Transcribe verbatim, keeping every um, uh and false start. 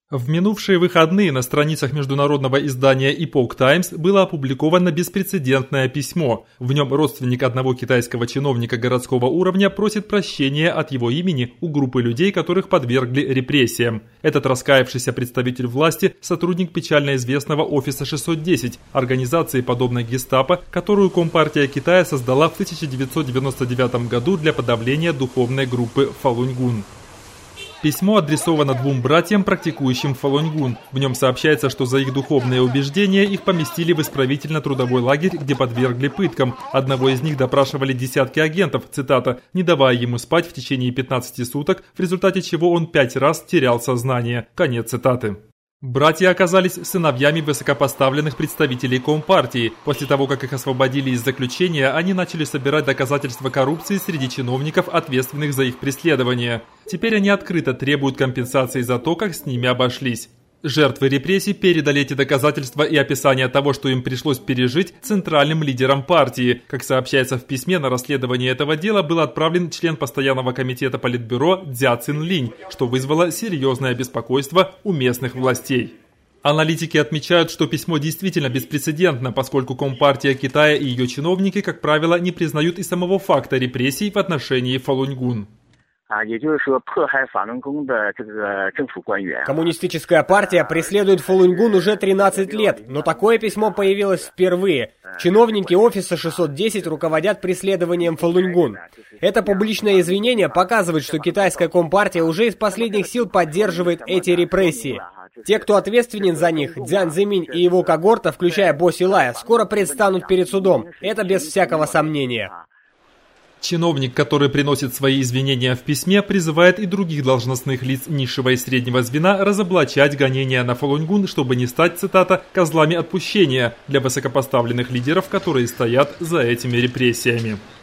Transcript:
В минувшие выходные на страницах международного издания Epoch Times было опубликовано беспрецедентное письмо. В нем родственник одного китайского чиновника городского уровня просит прощения от его имени у группы людей, которых подвергли репрессиям. Этот раскаявшийся представитель власти – сотрудник печально известного офиса шестьсот десять, организации, подобной Гестапо, которую Компартия Китая создала в тысяча девятьсот девяносто девятом году для подавления духовной группы Фалунь-Гун. Письмо адресовано двум братьям, практикующим Фалунь-Гун. В нем сообщается, что за их духовные убеждения их поместили в исправительно-трудовой лагерь, где подвергли пыткам. Одного из них допрашивали десятки агентов, цитата, не давая ему спать в течение пятнадцати суток, в результате чего он пять раз терял сознание. Конец цитаты. Братья оказались сыновьями высокопоставленных представителей Компартии. После того, как их освободили из заключения, они начали собирать доказательства коррупции среди чиновников, ответственных за их преследование. Теперь они открыто требуют компенсации за то, как с ними обошлись. Жертвы репрессий передали эти доказательства и описание того, что им пришлось пережить, центральным лидерам партии. Как сообщается в письме, на расследование этого дела был отправлен член постоянного комитета Политбюро Дзя Цинлинь, что вызвало серьезное беспокойство у местных властей. Аналитики отмечают, что письмо действительно беспрецедентно, поскольку Компартия Китая и ее чиновники, как правило, не признают и самого факта репрессий в отношении Фалунь-Гун. Коммунистическая партия преследует Фалунь-Гун уже тринадцать лет, но такое письмо появилось впервые. Чиновники офиса шестьсот десять руководят преследованием Фалунь-Гун. Это публичное извинение показывает, что китайская компартия уже из последних сил поддерживает эти репрессии. Те, кто ответственен за них, Цзян Цзиминь и его когорта, включая Бо Силая, скоро предстанут перед судом. Это без всякого сомнения. Чиновник, который приносит свои извинения в письме, призывает и других должностных лиц низшего и среднего звена разоблачать гонения на Фалунь-Гун, чтобы не стать, цитата, «козлами отпущения» для высокопоставленных лидеров, которые стоят за этими репрессиями.